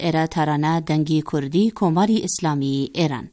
ئێرە تارانە دەنگی کوردی کۆماری ئیسلامی ئێران.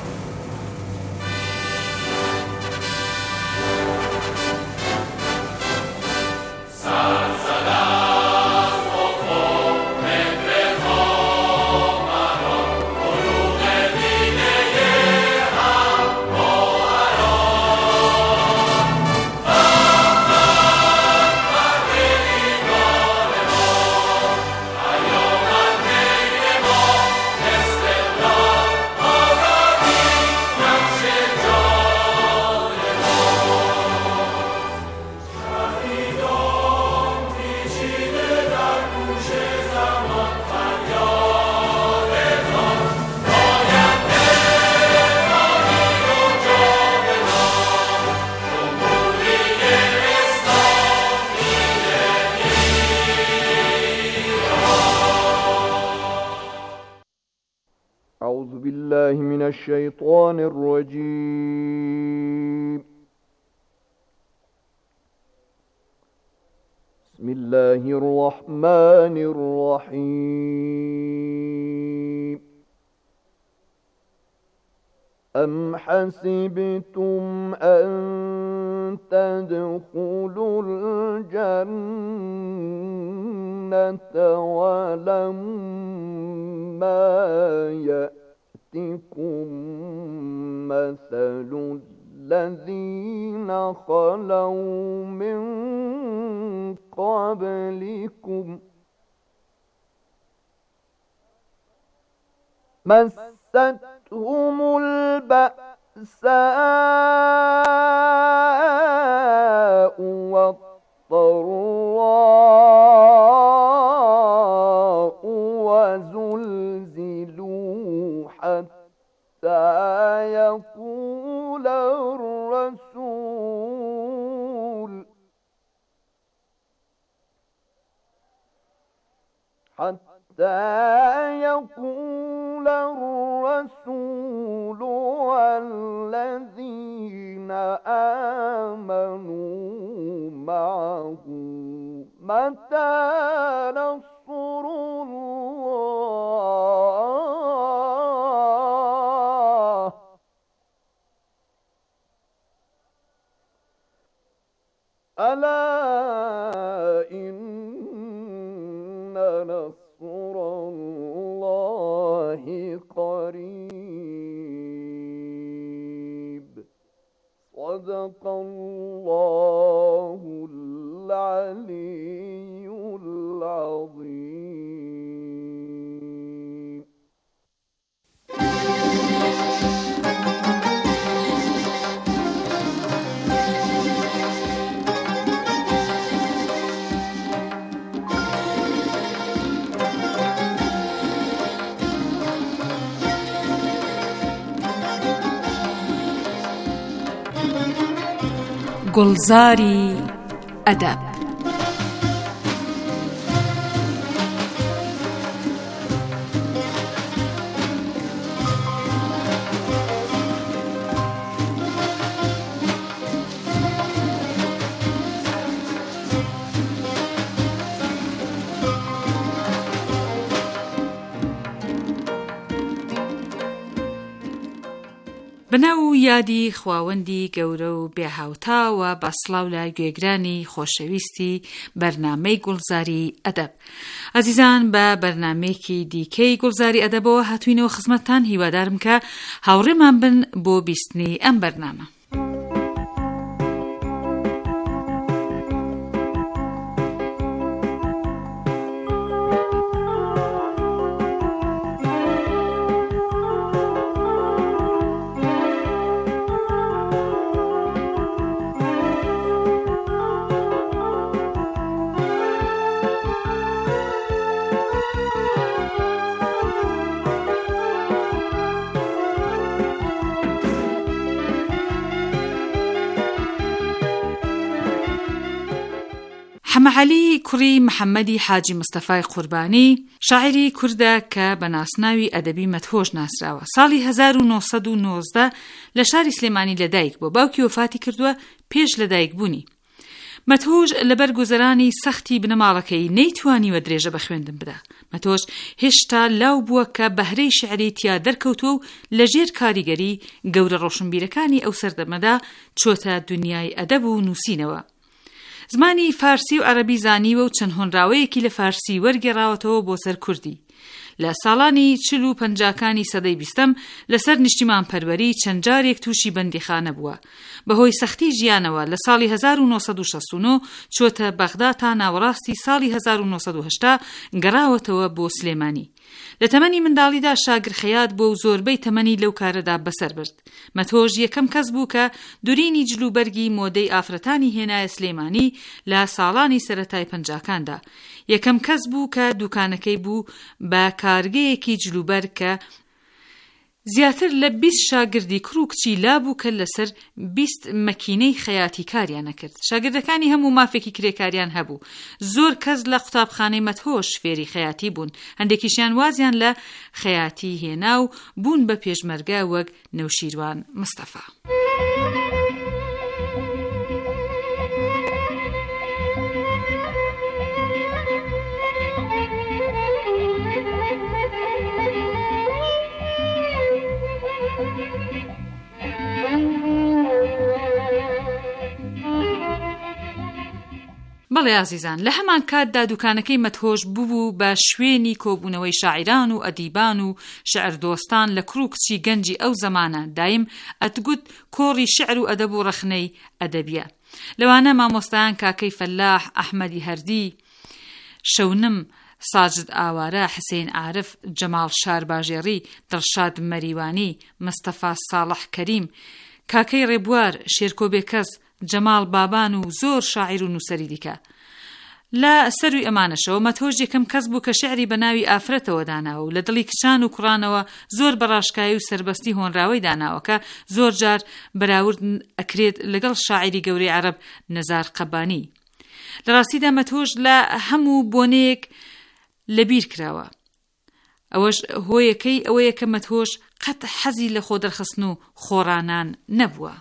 أعوذ بالله من الشيطان الرجيم. بسم الله الرحمن الرحيم. أم حسبتم أن تدخلوا الجنة ولما يأتكم مثل الذين خلوا من قبلكم مستهم البأساء والضراء وزلزلوا حتى يقول الرسول والذين آمنوا معه متى نصر الله ألا إن نصر الله قريب. صدق الله العلي العظيم. گلزاری ادب. بناو یادی خواوەندی گەورە و بێهاوتاوە بە سڵاو لە گوێگرانی خۆشەویستی بەرنامەی گوڵزاری ئەدەب. ئازیزان، بە بەرنامەیەکی دیکەی گوڵزاری ئەدەبەوە هاتووینەوە خزمەتتان. هیوادارم کە هاوڕێمان بن بۆ بیستنی ئەم بەرنامە. حەمەعەلی کوڕی محەممەدی حاجی مستەفای قوربانی شاعری کوردە کە بە ناسناوی ئەدەبی مەدهۆش ناسراوە. ساڵی 1990 لە شاری سلێمانی لەدایک بووە. باوکی وفاتی کردووە پێش لەدایک بوونی. مەتۆژ لەبەر گوزەرانی سەختی بنەماڵەکەی نەیتوانیوە درێژە بە خوێندن بدە. مەتۆژ هێشتا لاو بووە کە بەهرەی شیعری تیا دەرکەوتووە و لەژێر کاریگەری گەورە ڕۆشنبیرەکانی ئەو سەردەمەدا چۆتە دنیای ئەدەب و نووسینەوە. زمانی فارسی و عەرەبی زانیوە و چەند هۆنراوەیەکی لە فارسی وەرگێڕاوەتەوە بۆ سەر کوردی. لە ساڵانی 40 و 50 سەدەی 20 لەسەر نیشتیمان پەروەری چەند جارێک تووشی بەندیخانە بووە. بەهۆی سەختی ژیانەوە لە ساڵی 1969 چۆتە بەغدا تا ناوەڕاستی ساڵی 1970 گەڕاوەتەوە بۆ سلێمانی. لە تەمەنی منداڵیدا شاگر خەیات بۆ و زۆربەی تەمەنی لەو کارەدا بەسەر برد. مەتۆژ یەکەم کەس بوو کە دوورینی جلوبەرگی مۆدەی ئافرەتانی هێنایە سلێمانی لە ساڵانی سەرەتای 50کاندا. یەکەم کەس بوو کە دوکانەکەی بوو بە کارگەیەکی جلوبەر کە زیاتر لە 20 شاگردی کوڕ و کچی لابوو کە لەسەر 20 مەکینەی خەیاتی کاریانە کرد. شاگردەکانی هەموو مافێکی کرێکاریان هەبوو. زۆر کەس لە قوتابخانەی مەتۆژ فێری خەیاتی بوون. هەندێکیشیان وازیان لە خەیاتی هێنا و بوون بە پێشمەرگە وەک نەوشیروان مستەفا. بەڵێ ئازیزان، لە هەمان کاتدا دوکانەکەی مەتۆژ بوو بە شوێنی کۆبوونەوەی شاعیران و ئەدیبان و شعر دۆستان لە کوڕ و کچی گەنجی ئەو زەمانە دایم ئەتگوت کۆڕی شعر و ئەدەب و ڕەخنەی ئەدەبیە. لەوانە مامۆستایان کاکەی فەلاح، ئەحمەدی هەردی، شەونم، ساجد ئاوارە، حسین عارف، جەماڵ شارباژێڕی، دڵشاد مەریوانی، مستەفا ساڵح کەریم، کاکەی ڕێبوار، شێرکۆ بێکەس، جەماڵ بابان و زۆر شاعیر و نووسەری دیکە. لە سەروی ئەمانەشەوە مەتۆژ یەکەم کەس بوو کە شعری بە ناوی ئافرەتەوە داناوە و لە دڵی کچان و کوڕانەوە زۆر بەڕاشکایی و سربەستی هۆنراوەی داناوە کە زۆر جار بەراورد ئەکرێت لەگەڵ شاعری گەورەی عەرەب نەزار قەبانی. لە ڕاستیدا مەتۆژ لە هەموو بۆنەیەک لەبیر کراوە. ئەوەش هۆیەکەی ئەوەیە کە مەتۆژ قەت حەزی لە خۆدەرخستن و خۆڕانان نەبووە.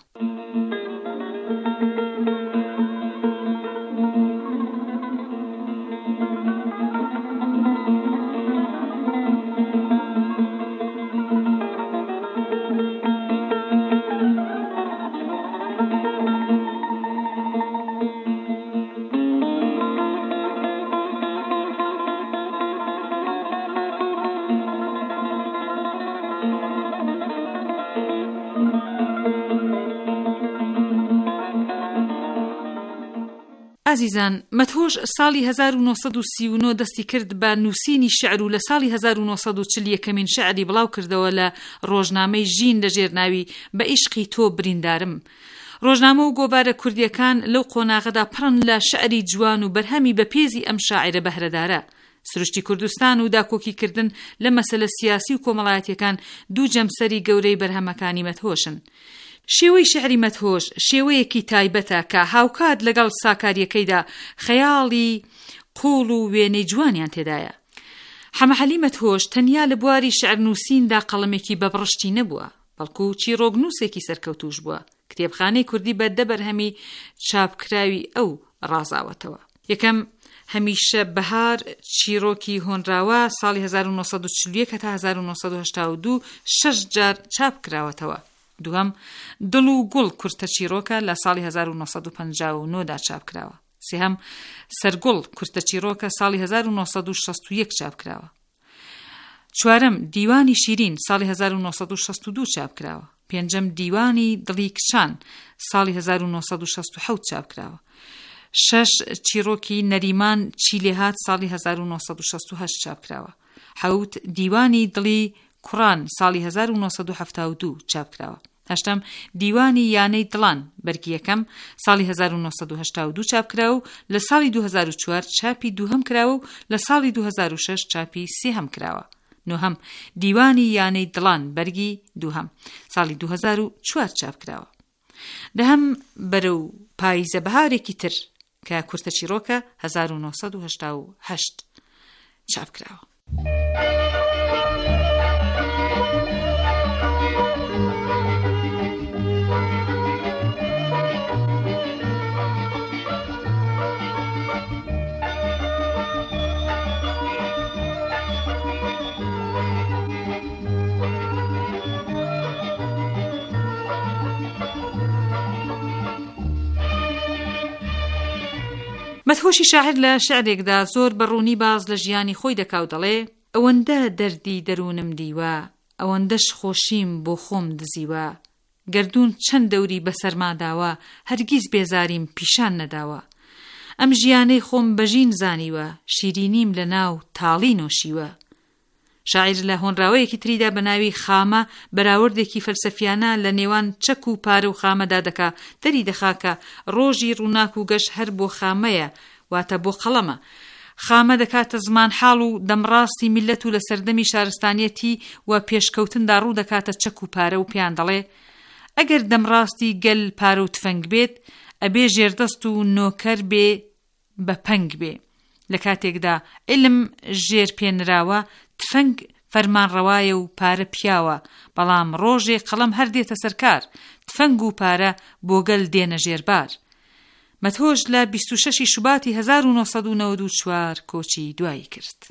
ئازیزان، مەتۆژ ساڵی 1939 دەستی کرد بە نووسینی شعر و لە ساڵی 1940 یەکەمین شعری بڵاو کردەوە لە ڕۆژنامەی ژین لە ژێرناوی بە ئیشقی تۆ بریندارم. ڕۆژنامە و گۆبارە کوردیەکان لەو قۆناغەدا پڕن لە شعری جوان و بەرهەمی بە پێزی ئەم شاعرە بەهرەدارە. سروشتی کوردستان و داکۆکیکردن لە مەسەلە سیاسی و کۆمەڵایەتیەکان دوو جەمسەری گەورەی بەرهەمەکانی مەتۆژن. شێوەی شعری مەتۆژ شێوەیەکی تایبەتە کە هاوکات لەگەڵ ساکاریەکەیدا خەیاڵی قوڵ و وێنەی جوانیان تێدایە. حەمەحەلی مەتۆژ تەنیا لە بواری شعر نووسیندا قەڵەمێکی بەبڕشتی نەبووە، بەڵکو چیرۆگنووسێکی سەرکەوتوش بووە. کتێبخانەی کوردی بەردە بەرهەمی چاپکراوی ئەو ڕازاوەتەوە. یەکەم هەمیشە بەهار چیرۆکی هۆنراوە ساڵی 1941 تا 1982 6 جار چاپ کراوەتەوە. دووەم دڵ و گوڵ کورتە چیرۆکە لە ساڵی 1959 دا چاپ کراوە. سێهەم سەرگوڵ کورتە چیرۆکە ساڵی 1961 چاپ کراوە. چوارەم دیوانی شیرین ساڵی 1962 چاپ کراوە. پێنجەم دیوانی دڵی کچان ساڵی 1967 چاپ کراوە. شەش چیرۆکی نەریمان چیلێهات ساڵی 1968 چاپ کراوە. حەوت دیوانی دڵی کوڕان ساڵی 1972 چاپ کراوە. هەشتم دیوانی یانەی دڵان بەرگی یەکەم ساڵی 1982 چاپ کراوە و لە ساڵی 2004 چاپی دووهەم کراوە و لە ساڵی 2006 چاپی سێهەم کراوە. نۆهەم دیوانی یانەی دڵان بەرگی دووهەم ساڵی 2004 چاپ کراوە. دەهەم بەرەو پاییزە بەهارێکی تر کە کورتە چیرۆکە 1988 چاپ کراوە. مەدهۆشی شاعر لە شعرێکدا زۆر بەڕوونی باز لە ژیانی خۆی دەکا و دەڵێ ئەوەندە دەردی دەروونم دیوە، ئەوەندەش خۆشیم بۆ خۆم دزیوە، گردون چەند دەوری بەسەرما داوە، هەرگیز بێزاریم پیشان نەداوە، ئەم ژیانەی خۆم بەژین زانیوە، شیرینیم لە ناو تاڵی نۆشیوە. شاعیر لە هۆنراوەیەکی تریدا بە ناوی خامە بەراوردێکی فەلسەفیانە لە نێوان چەک و پارە و خامەدا دەکا، دەری دەخا کە ڕۆژی ڕووناک و گەشت هەر بۆ خامەیە، واتە بۆ قەڵەمە. خامە دەکاتە زمان حاڵ و دەمڕاستی میلەت و لە سەردەمی شارستانیەتی و پێشکەوتندا ڕوو دەکاتە چەک و پارە و پیان دەڵێ ئەگەر دەمڕاستی گەل پارە و تفەنگ بێت، ئەبێ ژێردەست و نۆکەر بێ بە پەنگ بێ. لە کاتێکدا علم ژێر پێنراوە، تفەنگ فەرمانڕەوایە و پارە پیاوە، بەڵام ڕۆژێ قەڵەم هەر دێتە سەرکار، تفەنگ و پارە بۆ گەل دێنە ژێربار. مەدهۆش لە 26 شوباتی 1994 کۆچی دوایی کرد.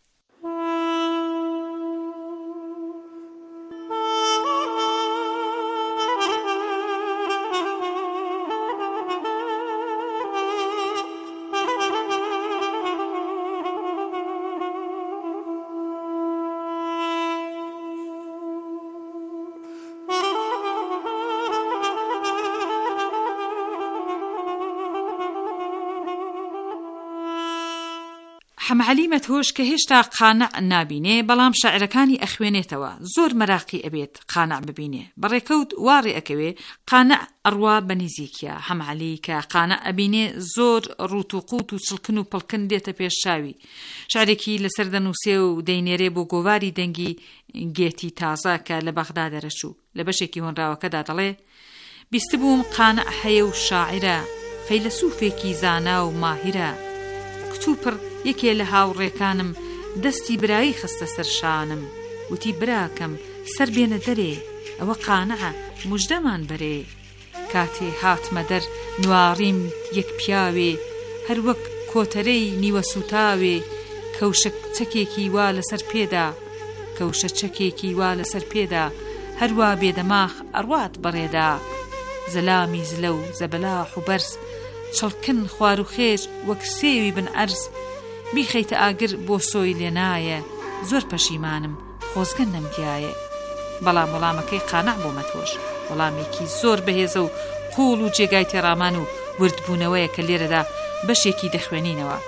حەمعەلی مەدهۆش کە هێشتا قانع نابینێ، بەڵام شاعرەکانی ئەخوێنێتەوە، زۆر مەراقی ئەبێت قانع ببینێ، بەڕێکەوت واری ئەکەوێ قانع ئەڕوا بەنیزیکیە. حەمعەلی کە قانع ئەبینێ زۆر ڕوت و قوت و چڵکن و پڵکن دێتە پێشچاوی. شعرێکی لەسەر دەنووسێ و دەینێرێ بۆ گۆواری دەنگی گێتی تازە کە لە بەغدا دەرەچوو. لە بەشێکی هۆنراوەکەدا دەڵێ بیستبووم قانع هەیە و شاعرە، فەیلسوفێکی زانا و ماهرە، کتوپڕ یەکێ لە هاوڕێکانم دەستی برایی خستە سەر شانم، وتی براکەم سەر بێنە دەرێ، ئەوە قانعە موژدەمان بەرێ. کاتێ هاتمە دەر نواریم یەک پیاوێ، هەر وەک کۆتەرەی نیوە سوتاوێ، کەوشە چەکێکی وا لەسەر پێدا، کەوشە چەکێکی وا لەسەر پێدا، هەروە بێدەماخ ئەڕوات بەڕێدا، زەلامی زلە و زەبەلاح و بەرز، چڵکن خوار و خێر وەک سێوی بن ئەرز، بیخەیتە ئاگر بۆ سۆی لێنایە، زۆر پەشیمانم خۆزگە نەمگیایە. بەڵام وەڵامەکەی قانع بۆ مەدهۆش وەڵامێکی زۆر بەهێزە و قوڵ و جێگای تێڕامان و وردبوونەوەیە کە لێرەدا بەشێکی دەخوێنینەوە.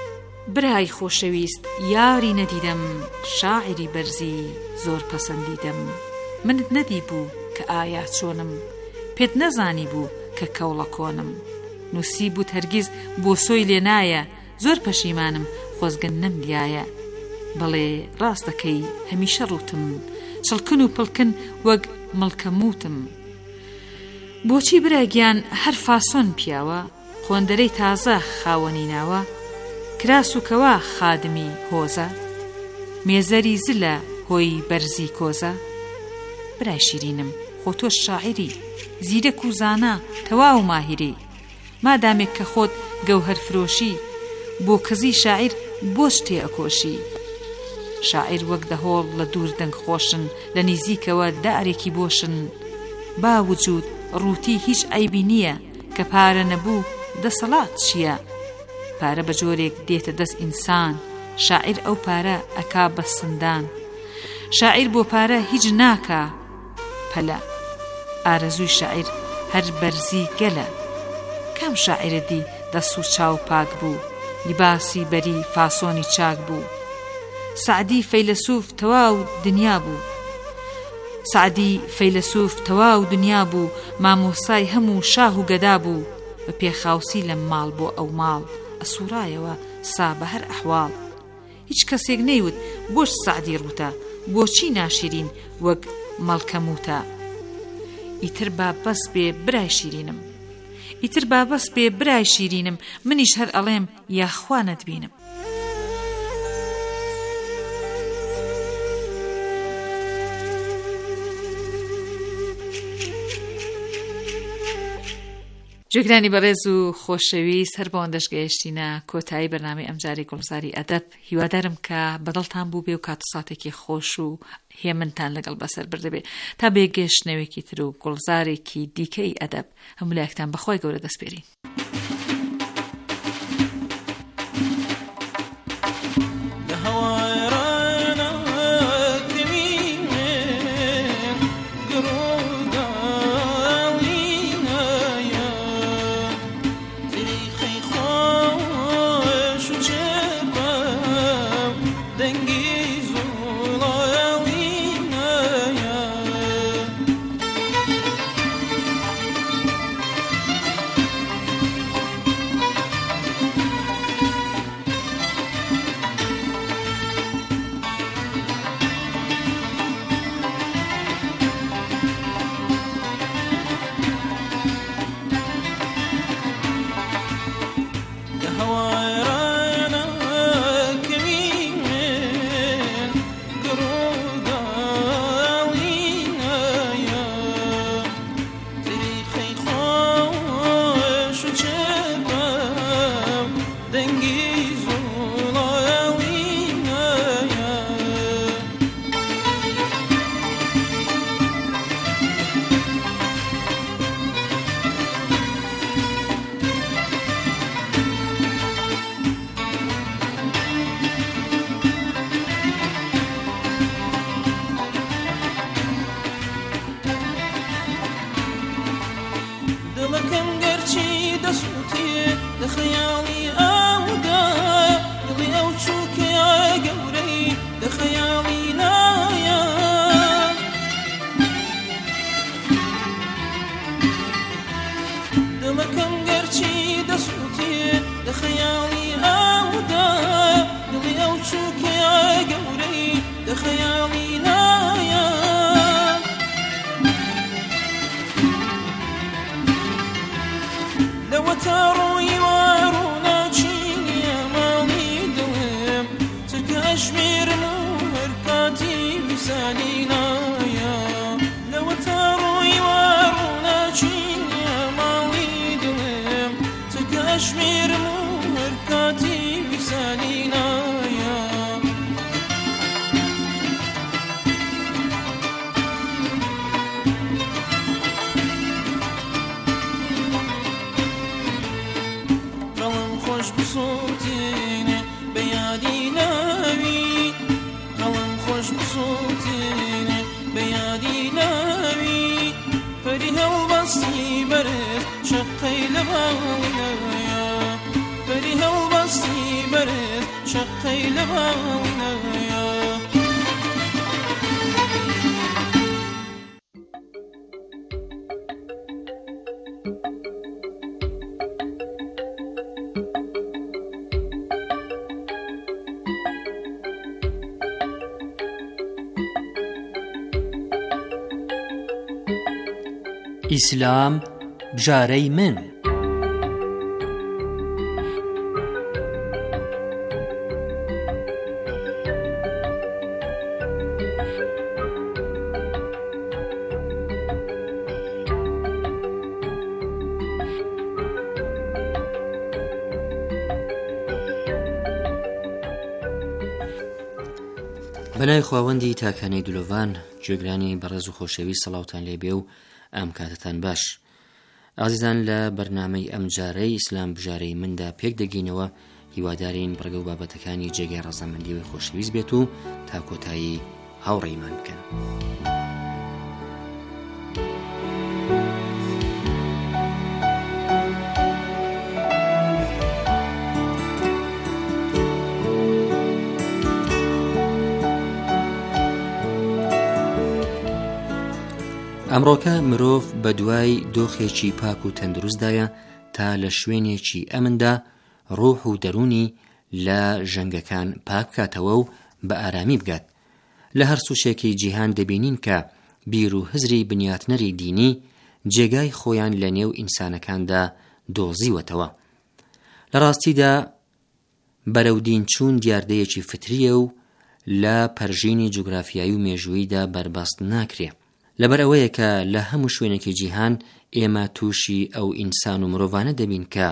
برای خۆشەویست یاری نەدیدەم، شاعری بەرزی زۆر پەسەندیدەم، منت نەدی بوو کە ئایا چۆنم، پێت نەزانی بوو کە کەوڵە کۆنم، نووسی بوو هەرگیز بۆ سۆی لێنایە، زۆر پەشیمانم خۆزگە نەمدیایە. بەڵێ ڕاست دەکەی هەمیشە ڕوتم، چڵکن و پڵکن وەک مڵکەموتم. بۆچی براگیان هەر فاسۆن پیاوە، خۆندەرەی تازە خاوەنی ناوە، کراس و کەوا خادمی هۆزە، مێزەری زلە هۆی بەرزی کۆزە. برای شیرینم خۆ تۆ شاعری زیرەک و زانا تەواو ماهیری، مادامێک کە خۆت گەوهەر فرۆشی، بۆ کەزی شاعیر بۆچ تێ ئەکۆشی. شاعیر وەک دەهۆڵ لە دوور دەنگ خۆشن، لە نزیکەوە دارێکی بۆشن، با وجود ڕووتی هیچ عیبی نییە، کە پارە نەبوو دەسەڵات چییە. پارە بە جۆرێک دێتە دەست ئینسان، شاعیر ئەو پارە ئەکا بە سندان. شاعیر بۆ پارە هیچ ناکا پەلە، ئارەزووی شاعیر هەر بەرزی گەلە. کام شاعرە دی دەست و چاو پاک بوو، لیباسی بەری فاسۆنی چاک بوو. سعدی فەیلسوف تەواو دنیا بوو، سعدی فەیلسوف تەواو دنیا بوو، مامۆسای هەموو شاه و گەدا بوو، بە پێخاوسی لە ماڵ بۆ ئەو ماڵ، ئەسوورایەوە سا بە هەر ئەحواڵ. هیچ کەسێک نەیوت بۆش سعدی ڕوتە، بۆچی ناشیرین وەک مەڵکەموتە. ئیتر با بەس بێ برای شیرینم، ئیتر با بەس بێ برای شیرینم، منیش هەر ئەڵێم یاخوا نەتبینم. جوگرانی بەڕێز و خۆشەویست، هەر بۆ ئەندەشگەیشتینە کۆتایی بەرنامەی ئەمجاری گوڵزاری ئەدەب. هیوادارم کە بەدڵتان بوو بێ و کاتوساتێکی خۆش و هێمنتان لەگەڵ بەسەر بردەبێ تا بێگەشتنەوەیەکی تر و گوڵزارێکی دیکەی ئەدەب. هەموو لایەکتان بەخوای گەورە دەسپێرین. ئیسلام بژارەی من. بەنای خواوەندی تاکانەی دلۆڤان، گوێگرانی بەڕێز و خۆشەوی سەڵاوتان لێبێ و ئەم کاتتان باش. ئازیزان، لە بەرنامەی ئەم جارەی ئیسلام بژارەی مندا پێک دەگینەوە، هیوادارین بڕگە و بابەتەکانی جێگەی ڕەزامەندی و خۆشەویست بێت و تا کۆتایی هاوڕێیمان بکەن. ئەمڕۆکە مرۆڤ بە دوای دۆخێکی پاک و تەندروستدایە تا لە شوێنێکی ئەمندا ڕوح و دەرونی لە ژەنگەکان پاک بکاتەوە و بە ئارامی بگات. لە هەر سوشێکی جیهان دەبینین کە بیر و هزری بنیاتنەری دینی جێگای خۆیان لە نێو ئینسانەکاندا دۆزیوەتەوە. لە ڕاستیدا بەرەو دین چوون دیاردەیەکی فتریە و لە پەرژینی جوگرافیایی و مێژووییدا بەربەست ناکرێ. لەبەر ئەوەیە کە لە هەموو شوێنێکی جیهان ئێمە تووشی ئەو ئینسان و مرۆڤانە دەبین کە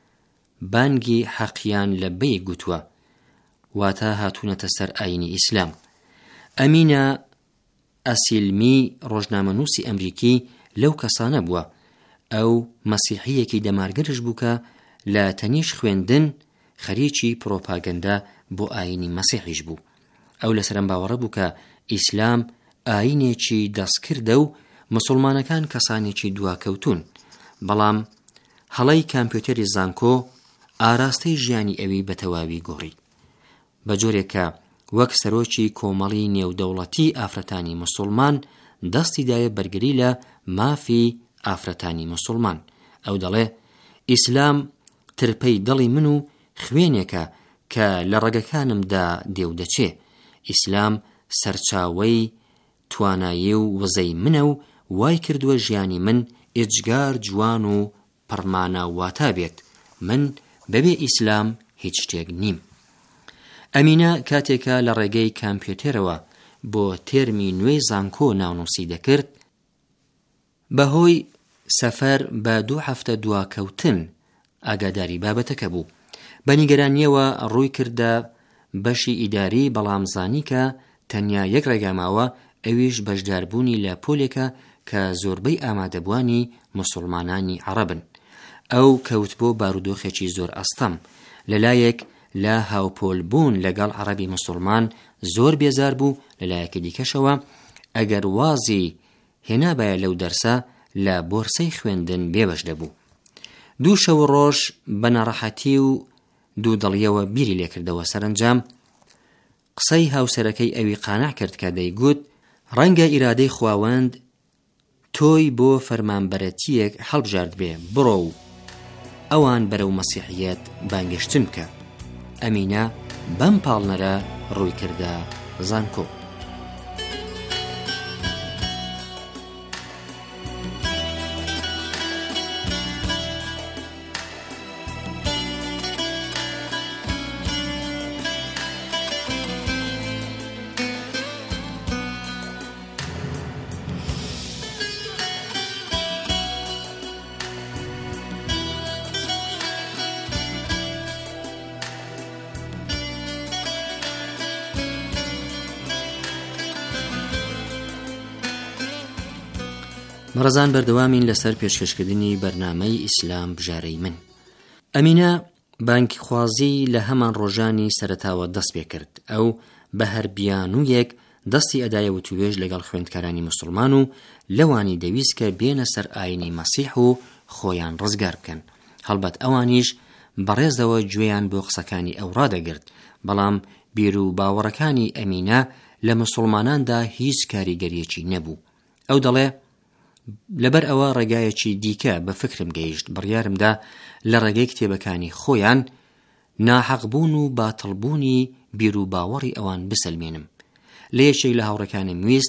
بانگی حەقیان لە بەیەک گوتووە، واتە هاتوونەتە سەر ئاینی ئیسلام. ئەمینە ئەسیلمی ڕۆژنامەنووسی ئەمریکی لەو کەسانە بووە. ئەو مەسیحیەکی دەمارگەرش بوو کە لە تەنیش خوێندن خەریکی پرۆپاگەندا بۆ ئاینی مەسیحیش بوو. ئەو لەسەرم باوەڕە بوو کە ئیسلام ئاینێکی دەستکردە و مسلمانەکان کەسانێکی دواکەوتون، بەڵام هەڵەی کامپیوتەری زانکۆ ئاراستەی ژیانی ئەوی بە تەواوی گۆڕی، بە جۆرێکە وەک سەرۆکی کۆمەڵی نێودەوڵەتی ئافرەتانی مسلمان دەستی دایە بەرگری لە مافی ئافرەتانی مسلمان. ئەو دەڵێ ئیسلام ترپەی دڵی من و خوێنێکە کە لە ڕێگەکانمدا دێودەچێ. ئیسلام سەرچاوەی توانایی و وزەی منە و وای کردووە ژیانی من ئێجگار جوان و پڕمانە واتا بێت. من بەبێ ئیسلام هیچ شتێک نیم. ئەمینە کاتێکە لە ڕێگەی کامپیوتەرەوە بۆ تێرمی نوێی زانکۆ ناونووسی دەکرد، بەهۆی سەفەر بە 2 هەفتە دواکەوتن ئاگاداری بابەتەکە بوو. بە نیگەرانیەوە ڕووی کردە بەشی ئیداری، بەڵام زانی کە تەنیا یەک ڕێگاماوە، ئەویش بەشداربوونی لە پۆلێکە کە زۆربەی ئامادەبوانی مسلمانانی عەرەبن. ئەو کەوت بۆ بارودۆخێکی زۆر ئەستەم. لەلایەک لە هاوپۆلبوون لەگەڵ عەرەبی مسلمان زۆر بێزار بوو. لەلایەکی دیکەشەوە ئەگەر وازی هێنابایە لەو دەرسە لە بۆرسەی خوێندن بێبەش دەبوو. 2 شەو ڕۆژ بە ناڕەحەتی و دوودڵیەوە بیری لێکردەوە. سەرنجام قسەی هاوسەرەکەی ئەوی قانع کرد کە دەیگوت ڕەنگە ئیرادەی خواوەند تۆی بۆ فەرمانبەرەتیەک هەڵبژارد بێ، بڕۆ و ئەوان بەرەو مەسیحیەت بانگشتن بکە. ئەمینە بەم پاڵنەرە ڕووی کردە زانکۆ. مەڕەزان، بەردەوامین لەسەر پێشکەشکردنی بەرنامەی ئیسلام بژارەی من. ئەمینە بانکیخوازی لە هەمان ڕۆژانی سەرەتاوە دەست پێ کرد. ئەو بە هەر بیانوویەک دەستی ئەدایە و توێژ لەگەڵ خوێندکارانی مسلمان و لەوانی دەویست کە بێنە سەر ئاینی مەسیح و خۆیان ڕزگار بکەن. هەڵبەت ئەوانیش بەڕێزەوە گوێیان بۆ قسەکانی ئەو ڕادەگرت، بەڵام بیر و باوەڕەکانی ئەمینە لە مسلماناندا هیچ کاریگەریەکی نەبوو. ئەو دەڵێ لەبەر ئەوە ڕێگایەکی دیکە بە فکرم گەیشت، بڕیارمدا لە ڕێگەی کتێبەکانی خۆیان ناحەقبوون و باتڵبوونی بیر و باوەڕی ئەوان بسەلمێنم. لە یەکێک لە هاوڕەکانم ویست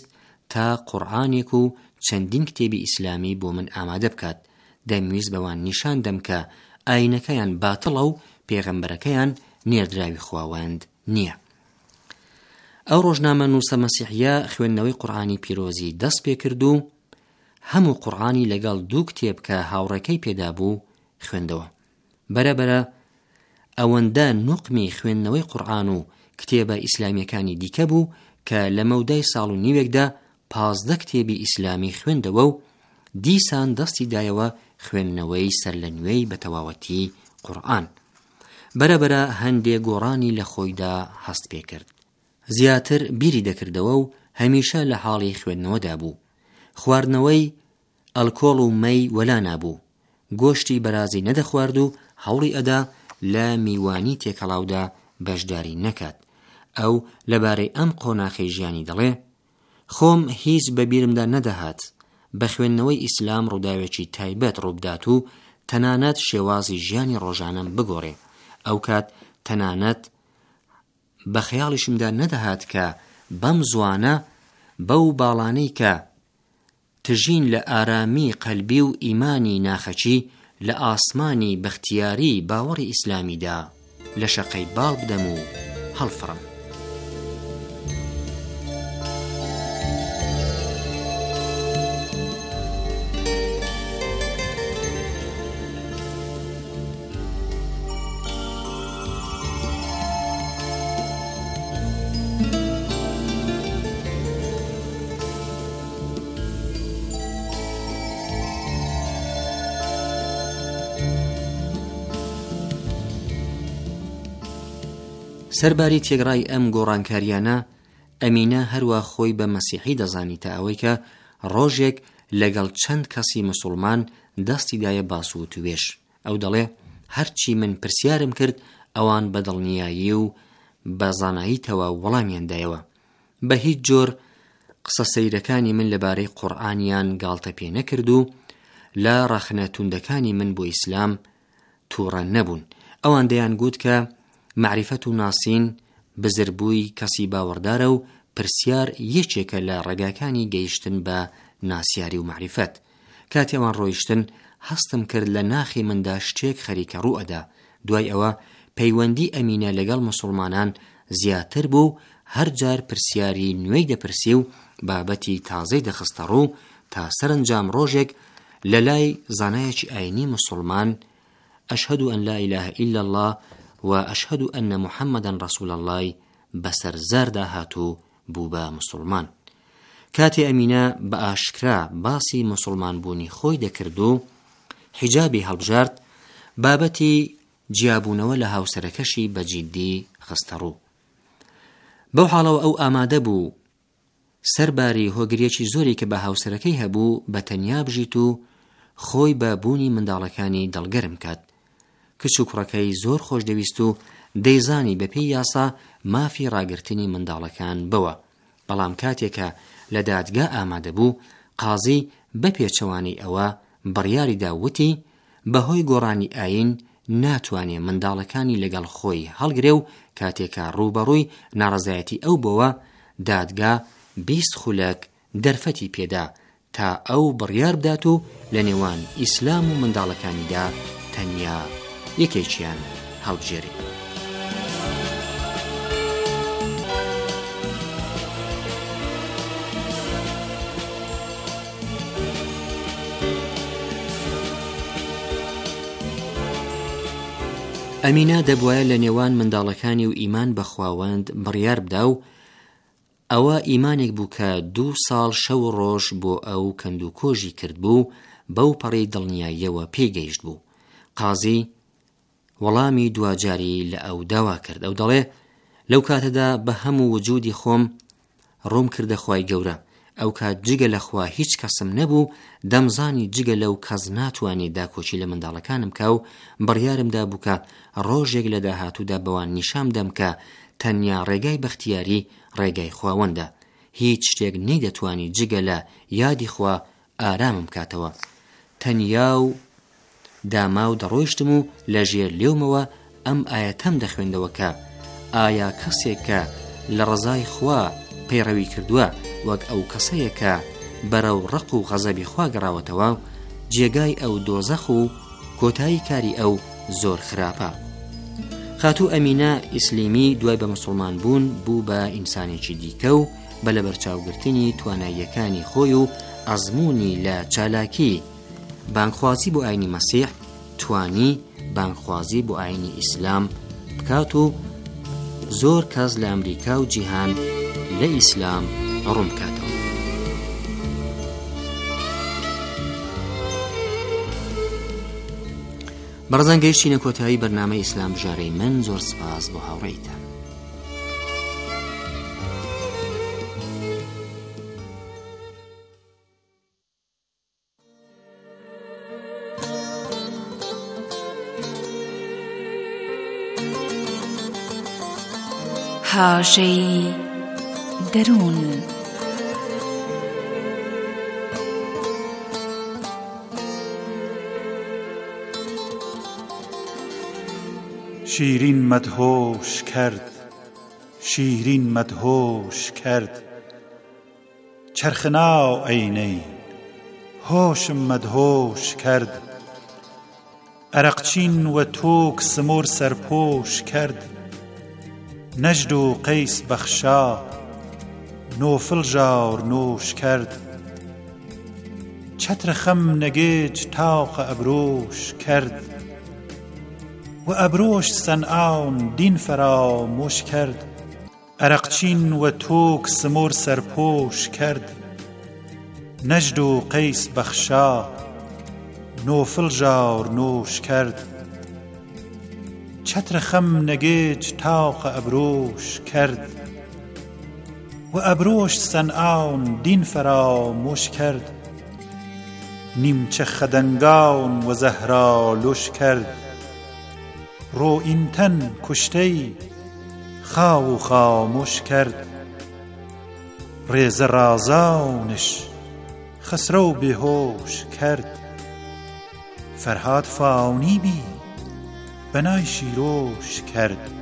تا قورئانێک و چەندین کتێبی ئیسلامی بۆ من ئامادە بکات. دەمویست بەوان نیشان دەم کە ئاینەکەیان باتڵە و پێغەمبەرەکەیان نێردراوی خواوەند نییە. ئەو ڕۆژنامە نووسە مەسیحیە خوێندنەوەی قورئانی پیرۆزی دەست پێ کرد و هەموو قورئانی لەگەڵ 2 کتێب کە هاوڕێکەی پێدا بوو خوێندەوە. بەرەبەرە ئەوەندە نوقمی خوێندنەوەی قورئان و کتێبە ئیسلامیەکانی دیکە بوو کە لە مەودای ساڵ و نیوێکدا 15 کتێبی ئیسلامی خوێندەوە و دیسان دەستی دایەوە خوێندنەوەی سەر لە نوێی بە تەواوەتی قورئان. بەرەبەرە هەندێک گۆڕانی لە خۆیدا هەست پێ کرد. زیاتر بیری دەکردەوە و هەمیشە لە حاڵی خوێندنەوەدا بوو. خواردنەوەی ئەلکۆڵ و مەی وەلا نابوو. گۆشتی بەرازی نەدەخوارد و هەوڵی ئەدا لە میوانی تێکەڵاودا بەشداری نەکات. ئەو لەبارەی ئەم قۆناغی ژیانی دەڵێ: خۆم هیچ بەبیرمدا نەدەهات بە خوێندنەوەی ئیسلام ڕووداوێکی تایبەت ڕووبدات و تەنانەت شێوازی ژیانی ڕۆژانەم بگۆڕێ. ئەو کات تەنانەت بە خەیاڵیشمدا نەدەهات کە بەم زوانە بەو باڵانەی کە تژین لە ئارامی قەلبی و ئیمانی ناخەچی لە ئاسمانی بەختیاری باوەڕی ئیسلامیدا لە شەقەی باڵ بدەم و هەڵفڕم. سەرباری تێگڕای ئەم گۆڕانکاریانە ئەمینە هەروە خۆی بە مەسیحی دەزانی تا ئەوەی کە ڕۆژێک لەگەڵ چەند کەسی مسلمان دەستی دایە باس و توێش. ئەو دەڵێ هەرچی من پرسیارم کرد ئەوان بە دڵنیایی و بە زاناییتەوە وەڵامیان دایەوە. بە هیچ جۆر قسە سەیرەکانی من لەبارەی قورئانیان گاڵتە پێ نەکرد و لە ڕەخنە توندەکانی من بۆ ئیسلام تووڕە نەبوون. ئەوان دەیان گوت کە معریفەت و ناسین بزربووی کەسی باوەڕدارە و پرسیار یەکێکە لە ڕێگاکانی گەیشتن بە ناسیاری و معریفەت. کاتی ئەوان ڕۆیشتن هەستم کرد لە ناخی مندا شتێک خەریکە ڕوئەدا. دوای ئەوە پەیوەندی ئەمینە لەگەڵ مسلمانان زیاتر بوو، هەر جار پرسیاری نوێی دەپرسی و بابەتی تازەی دەخستە ڕوو تا سەرنجام ڕۆژێک لە لای زانایەکی ئاینی مسلمان ئەشهەدو ئەن لا ئیلاهە ئیلا الله و ئەشهەدو ئەنە محەممەدەن ڕەسوول ئەڵڵای بەسەر زاردا هاتوو بوو بە مسلمان. کاتی ئەمینە بە ئاشکرا باسی مسلمان بوونی خۆی دەکرد و حیجابی هەڵبژارد، بابەتی جیابوونەوە لە هاوسەرەکەشی بەجیدی خستە ڕوو. بەو حاڵەوە ئەو ئامادە بوو سەرباری هۆگریەکی زۆری کە بە هاوسەرەکەی هەبوو بە تەنیا بژیت و خۆی بە بوونی منداڵەکانی دڵگەرم کات. کچ و کوڕەکەی زۆر خۆش دەویست و دەیزانی بەپێی یاسا مافی ڕاگرتنی منداڵەکان بەوە. بەڵام کاتێکە لە دادگا ئامادە بوو، قازی بە پێچەوانەی ئەوە بڕیاریدا وتی بەهۆی گۆڕانی ئاین ناتوانێ منداڵەکانی لەگەڵ خۆی هەڵگرێ و کاتێکە ڕووبەڕووی ناڕەزایەتی ئەو بۆوە، دادگا 20 خولەک دەرفەتی پێدا تا ئەو بڕیار بدات و لە نێوان ئیسلام و منداڵەکانیدا تەنیا یەکێکیان هەڵبژێری. ئەمینە دەبوایە لە نێوان منداڵەکانی و ئیمان بە خواوەند بڕیار بدا و ئەوە ئیمانێک بوو کە 2 ساڵ شەو ڕۆژ بۆ ئەو کەندوکۆژی کرد بوو، بەو پەڕی دڵنیاییەوە پێگەیشت بوو. قازی وەڵامی دوجاری لە ئەو داوا کرد. ئەو دەڵێ لەو کاتەدا بە هەموو وجودی خۆم ڕووم کردە خوای گەورە. ئەو کات جگە لە خوا هیچ کەسم نەبوو، دەمزانی جگە لەو کەس ناتوانێت داکۆچی لە منداڵەکانم کا و بڕیارمدا بوو کە ڕۆژێک لە داهاتوودا بەوان نیشام دەم کە تەنیا ڕێگای بەختیاری ڕێگای خواوەندە. هیچ شتێک نەیدەتوانی جگە لە یادی خوا ئارامم کاتەوە. تەنیا و داما و دەڕۆیشتم و لە ژێر لێومەوە ئەم ئاەتەم دەخوێندەوە کە ئایا کەسێک کە لە ڕزای خوا پەیڕەوی کردووە وەک ئەو کەسەیە کە بەرەو ڕق و غەزەبی خوا گەڕاوەتەوە، جێگای ئەو دۆزەخ و کۆتایی کاری ئەو زۆر خراپە. خاتوو ئەمینە ئیسلیمی دوای بە مسڵمان بوون بوو بە ئینسانێکی دیکە و بە لە بەرچاوگرتنی تواناییەکانی خۆی و ئەزموونی لە چالاکی بانگخوازی بۆ ئاینی مەسیح توانی بانگخوازی بۆ ئاینی ئیسلام بکات و زۆر کەس لە ئەمریکا و جیهان لە ئیسلام ڕوون بکاتەوە. بەڕێزان گەیشتینە کۆتایی بەرنامەی ئیسلام بژارەی من. زۆر سپاس بۆ هاوڕێیتان. هاژەی دەروون. شیرین مدهوش کرد، شیرین مدهوش کرد، چرخ ناو عینی هوشم مدهوش کرد. عرقچین و توک سمور سرپوش کرد، نجد و قیس بخشا نوفل جار نوش کرد. چتر خم نگیج تاق ابروش کرد، و ابروش سنعان دین فراموش کرد. عرقچین و توک سمور سرپوش کرد، نجد و قیس بخشا نوفل جار نوش کرد. چتر خم نگیج تاق ابروش کرد، و ابروش سنعان دین فراموش کرد. نیمچه خدنگان و زهرالوش کرد، رو این تن کشتهی خواو خاموش کرد. ریز رازانش خسرو بیهوش کرد، فرهاد فاونی بی بنای شیروش کرد.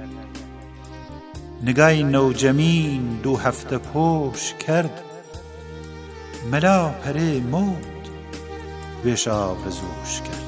نگای نوجمین 2 هفته پوش کرد، ملا پره موت ویش آرزوش کرد.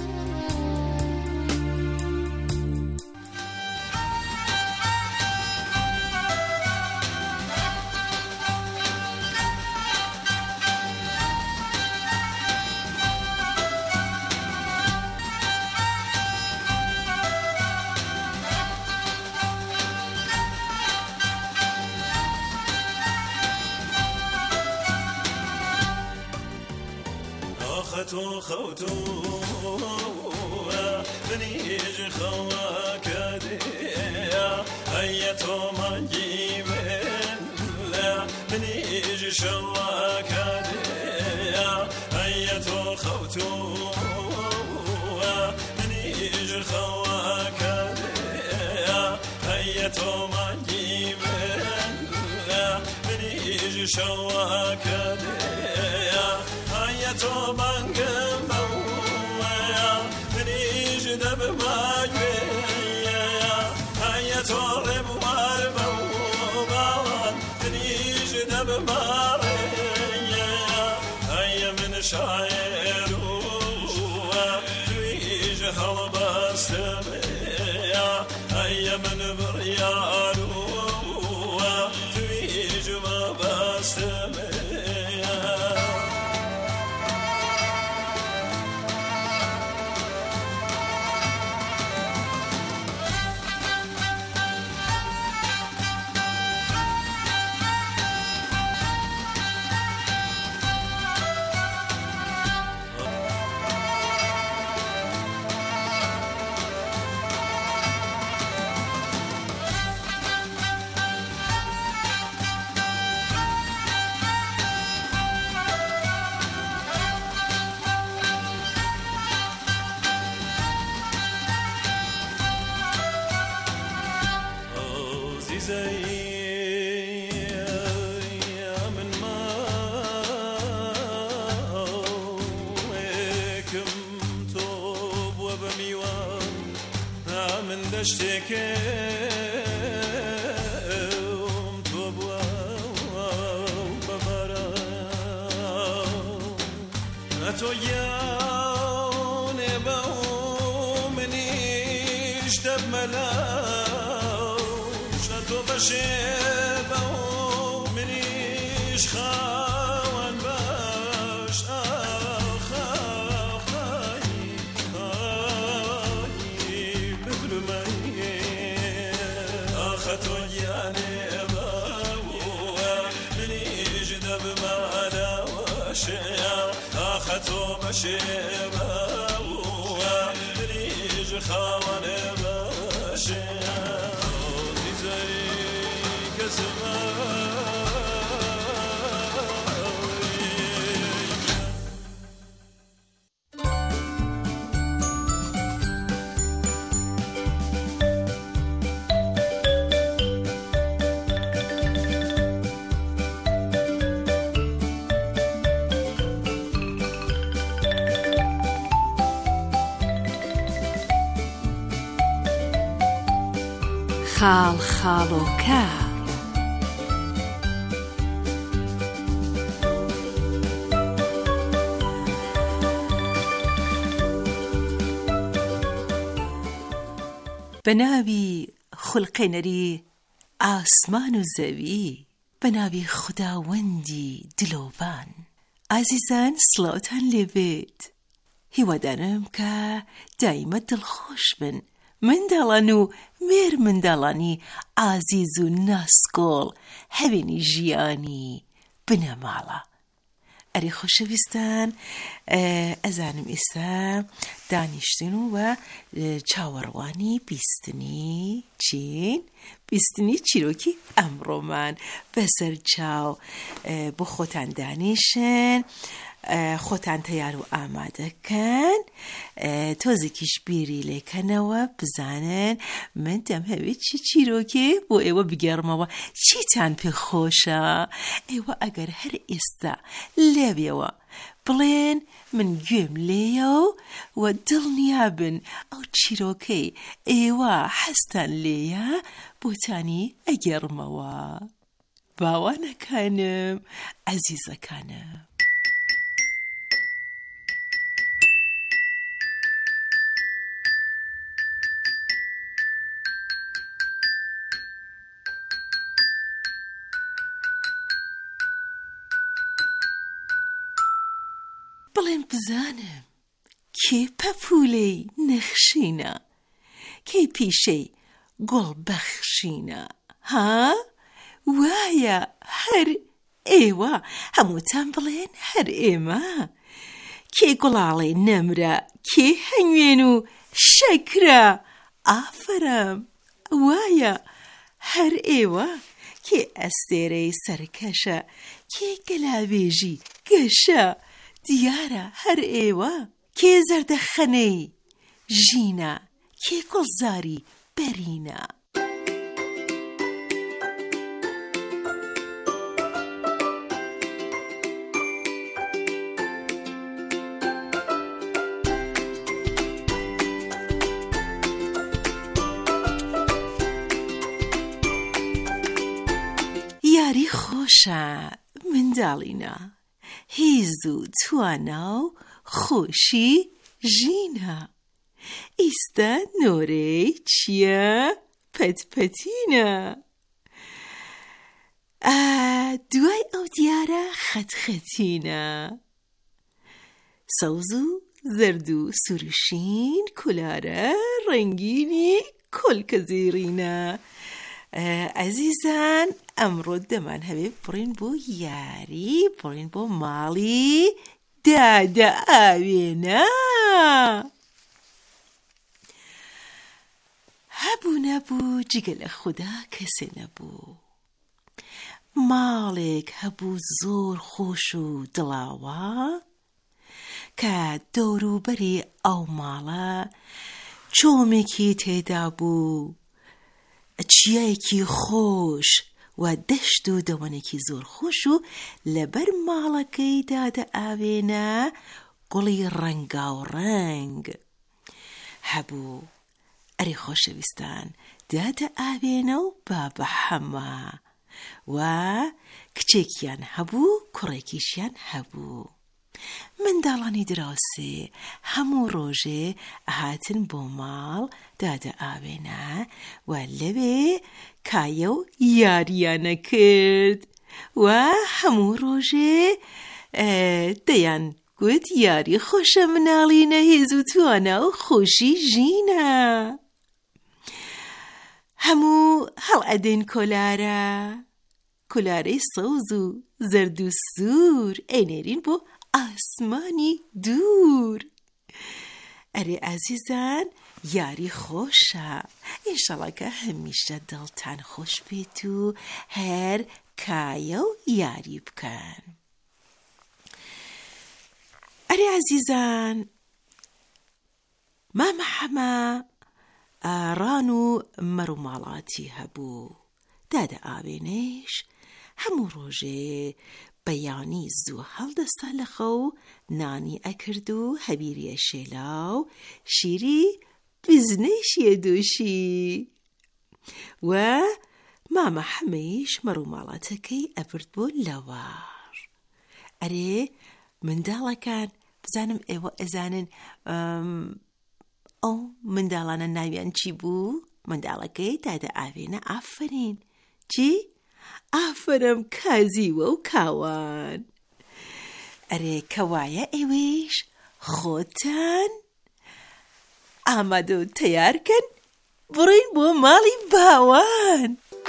خطو خوتو بنيج خواك ديا هيتو مجيبن بنيج شواك ديا هيتو خوتو بنيج خواك ديا هيتو مجيبن بنيج شواك ديا هيتو بانكم بويا بنيج دب ماجويا هيتو ربوار بوبان بنيج دب ماريا هيا من شاعرو بنيج هالباستميا هيا من بريارو بنيج ما باستميا. دشتكم توبوا أتويان بو منيش دب ملاو شتو بشيبو منيش خوان باش أخذوا بشيبة وريج خوان بشيبة زي كسمة خاڵ خاڵۆکە بەناوی خوڵقێنەری ئاسمان و زەوی بەناوی خوداوەندی دلۆڤان ئازیزان سڵاوتان لێبێت هیوادارم کە دایمە دڵخۆش بن منداڵان و مێر منداڵانی ئازیز و ناسکۆڵ هەوێنی ژیانی بنەماڵە ئەرێ خۆشەویستان ئەزانم ئێستا دانیشتن و چاوەڕوانی بیستنی چین؟ بیستنی چیرۆکی ئەمڕۆمان بەسەر چاو بۆ خۆتان دانیشن خۆتان تەیار و ئامادەکەن تۆزێکیش بیری لێکەنەوە بزانن من دەمهەوێت چی چیرۆکێ بۆ ئێوە بگەڕمەوە چیتان پێ خۆشە ئێوە ئەگەر هەر ئێستا لێبێەوە بڵێن من گوێم لێیە و دڵنیابن ئەو چیرۆکەی ئێوە حەستان لێیە بۆتانی ئەگەڕمەوە باوانەکانم ئەزیزەکانم بڵێن بزانم کێ پەپولەی نەخشینە کەی پیشەی گوڵ بەخشینە ها وایە هەر ئێوە هەمووتان بڵێن هەر ئێمە کێ گوڵاڵێ نەمرە کێ هەنگوێن و شەکرە ئافرەم وایە هەر ئێوە کێ ئەستێرەی سەرکەشە کێ گەلاوێژی گەشە دیارە هەر ئێوە کێ زەردەخەنەی ژینە کێ گوڵزاری بەرینە یاری خۆشە منداڵینە هیز و توانا و خۆشی ژینە ئیستا نۆرەی چییە؟ پەتپەتینە دوای ئەو دیارە خەتخەتینە سەوز و زەرد و سروشین کولارە ڕەنگینی کۆلکە زێڕینە ئەزیزان ئەمڕۆ دەمان هەوێ بڕین بۆ یاری بڕین بۆ ماڵی دادە ئاوێنە هەبوو نەبوو جگە لە خوددا کەسێ نەبوو ماڵێک هەبوو زۆر خۆش و دڵاوە کە دەوروبەری ئەو ماڵە چۆمێکی تێدا بوو چیایەکی خۆش و دەشت و دەوەنێکی زۆر خۆش و لەبەر ماڵەکەی دادە ئاوێنە گوڵی ڕەنگاوڕەنگ هەبوو ئەرێ خۆشەویستان دادە ئاوێنە و بابە حەمە و کچێکیان هەبوو کوڕێکیشیان هەبوو منداڵانی دراوسێ هەموو ڕۆژێ هاتن بۆ ماڵ دادە ئاوێنە و لەوێ کایە و یاریانە کرد و هەموو ڕۆژێ دەیان گوت یاری خۆشە مناڵینە هێز و توانە و خۆشی ژینە. هەموو هەڵئەدەین کۆلارەی سەوز و زەرد و سوور ئەینێرین بۆ ئاسمانی دوور. ئەرێ ئازیزان یاری خۆشە، ئینشەڵا کە هەمیشە دڵتان خۆش بێت و هەر کایە و یاری بکەن. ئەرێ ئازیزان مامە حەمە ڕان و مەروماڵاتی هەبوو. دادە ئاوێنەیش هەموو ڕۆژێ بەیانی زوو هەڵدەستا لە خەو نانی ئەکرد و هەبیریە شێلا و شیری بزنەیشیە دۆشی و مامە حەمەیش مەروماڵاتەکەی ئەبرد بۆ لەوار. ئەرێ منداڵەکان بزانم ئێوە ئەزانن ئەو منداڵانە ناویان چی بوو؟ منداڵەکەی دادە ئاوێنە ئافرین. چی؟ ئافرم کازیوە و کاوان. ئەرێ کەوایە ئێوەیش خۆتان ئامادە و تەیارکەن بڕین بۆ ماڵی باوان.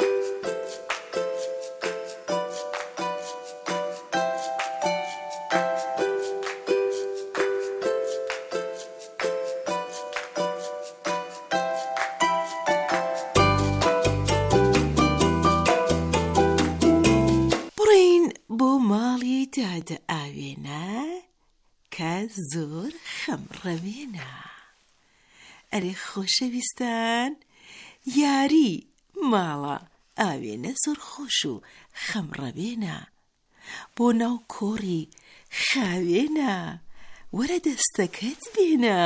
دادە ئاوێنە کە زۆر خەمڕەوێنە. ئەرێ خۆشەویستان یاری ماڵە ئاوێنە زۆر خۆش و خەمڕەوێنە. بۆ ناو کۆڕی خاوێنە وەرە دەستەکەت بێنە.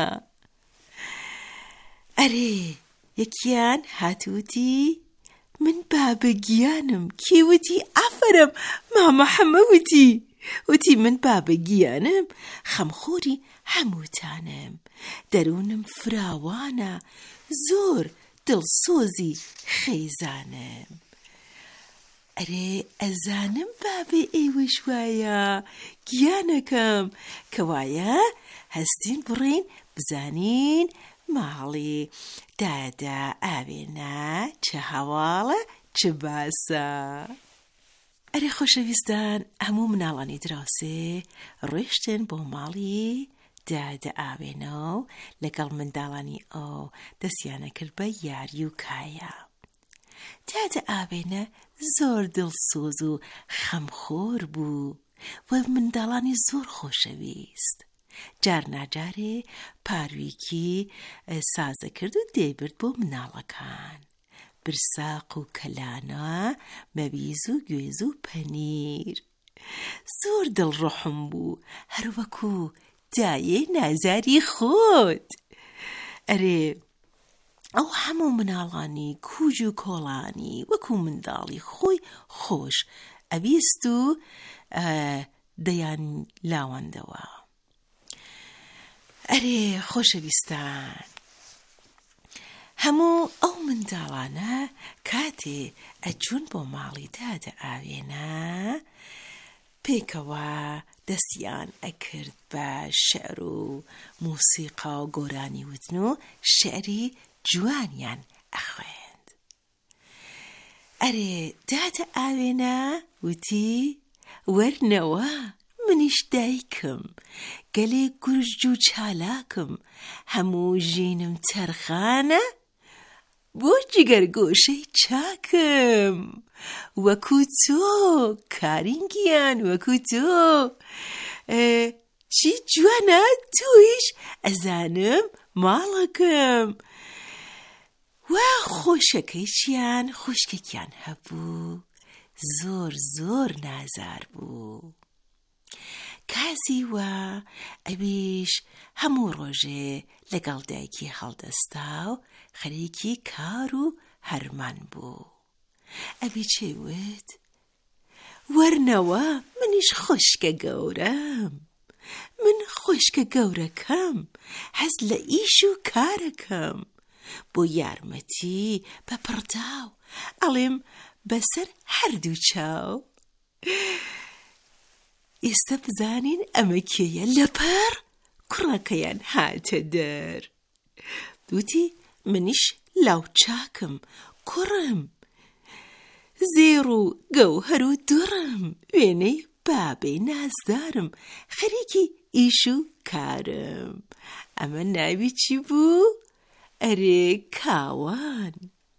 ئەرێ یەکیان هاتووتی من بابەگیانم. کێوتی ئافرم مامە حەمە وتی من بابەگیانم خەمخۆری هەمووتانم دەروونم فراوانە زۆر دڵسۆزی خەیزانم. ئەرێ ئەزانم بابێ ئێوەش وایە گیانەکەم کەوایە هەستین بڕین بزانین ماڵی دادە ئاوێنە چه هەواڵە چه باسە. ئەرێ خۆشەویستان هەموو مناڵانی دراوسێ ڕۆیشتن بۆ ماڵی دادە ئاوێنە و لەگەڵ منداڵانی ئەو دەستیانە کرد بە یاری و کایە. دادە ئاوێنە زۆر دڵسۆز و خەمخۆر بوو و منداڵانی زۆر خۆشەویست. جار ناجارێ پارویکی سازە کرد و دەیبرد بۆ مناڵەکان. برساق و کەلانە مەویز و گوێز و پەنیر. زۆر دڵڕەحم بوو هەروەکو دایێ نازاری خۆت. ئەرێ ئەو هەموو مناڵانی کوژ و کۆڵانی وەکو منداڵی خۆی خۆش ئەویست و دەیان لاوەندەوە. ئەرێ خۆشەویستان هەموو ئەو منداڵانە کاتێ ئەچوون بۆ ماڵی دادە ئاوێنە پێکەوە دەستیان ئەکرد بە شعر و موسیقا و گۆرانی وتن و شعری جوانیان ئەخوێند. ئەرێ دادە ئاوێنە وتی وەرنەوە منیش دایکم گەلێ گورج و چالاکم هەموو ژینم تەرخانە بۆ جگەرگۆشەی چاکم وەکو تۆ کارینگیان وەکو تۆ چی جوانە تویش ئەزانم ماڵەکەم. وا خۆشەکەیچیان خوشکێکیان هەبوو زۆر زۆر نازار بوو. کازی وە ئەویش هەموو ڕۆژێ لەگەڵ دایکی هەڵدەستا و خەریکی کار و هەرمان بوو. ئەوی چێوت وەرنەوە منیش خوشکە گەورەم من خوشکە گەورەکەم حەز لە ئیش و کارەکەم بۆ یارمەتی بە پڕتاو ئەڵێم بەسەر هەردوو چاو. ئێستا بزانین ئەمە کێیە؟ لەپەر کوڕەکەیان هاتە دەر، وتی منیش لاوچاکم کوڕم، زێڕ و گەوهەر و دوڕم، وێنەی بابەی نازدارم، خەریکی ئیش و کارم. ئەمە ناوی چی بوو؟ ئەرێ کاوان.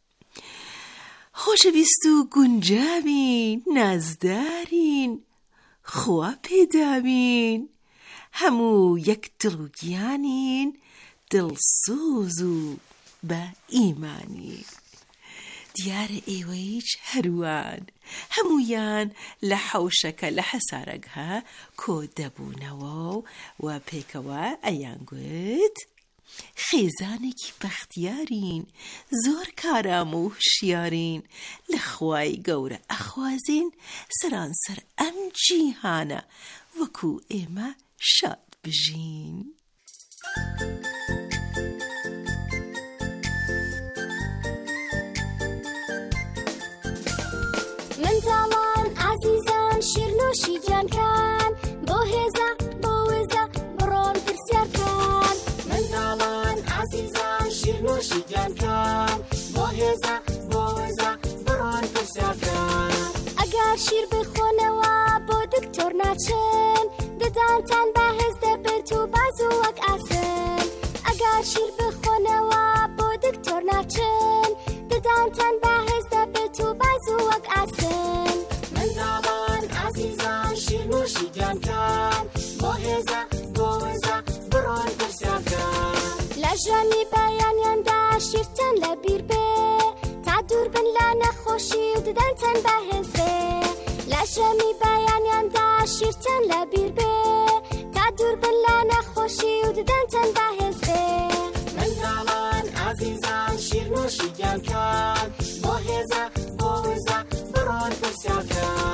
خۆشەویست و گونجاوین، نازدارین، خوا پێداوین، هەموو یەک دڵ و گیانین، دڵسۆز و بە ئیمانین. دیارە ئێوەیش هەروان هەموویان لە حەوشەکە لە حەسارەگها کۆ دەبوونەوە و پێکەوە ئەیان گوت خێزانێکی بەختیارین، زۆر کارام و هوشیارین، لە خوای گەورە ئەخوازین سەرانسەر ئەم جیهانە وەکو ئێمە شاد بژین. منداڵان عەزیزان شیرنوشی گیانکان، بۆ هێزە بۆ وێزە بڕۆن پرسیارکان. منداڵان عەزیزان شیرنوشی گیانکان، بۆ هێزە بۆ وێزە بڕۆن پرسیارکان. ئەگەر شیر بخۆنەوە بۆ دکتۆر ناچن، ددانتان بەهێز دەبێت و باز و وەک ئاسن. ئەگەر شیر بخۆنەوە بۆ دکتۆر ناچن، ددانتان بەهێز دەبێت و باز و وەک ئاسن. منداڵان عەزیزان شیرنوشی گیانکان، بۆ هێزە بۆ وێزە بڕۆن پرسیارکان. لە ژەمی بەیانیاندا شیرتان لەبیر بێ، تا دوور بن لە نەخۆشی و ددانتان بەهێز بێ. لە ژەمی بەیانیاندا شیرتان لەبیر بێ، تا دوور بن لە نەخۆشی و ددانتان بەهێز بێ. منداڵان عەزیزان شیرنوشی گیانکان، بۆ هێزە بۆ وێزە بڕۆن پرسیارکان.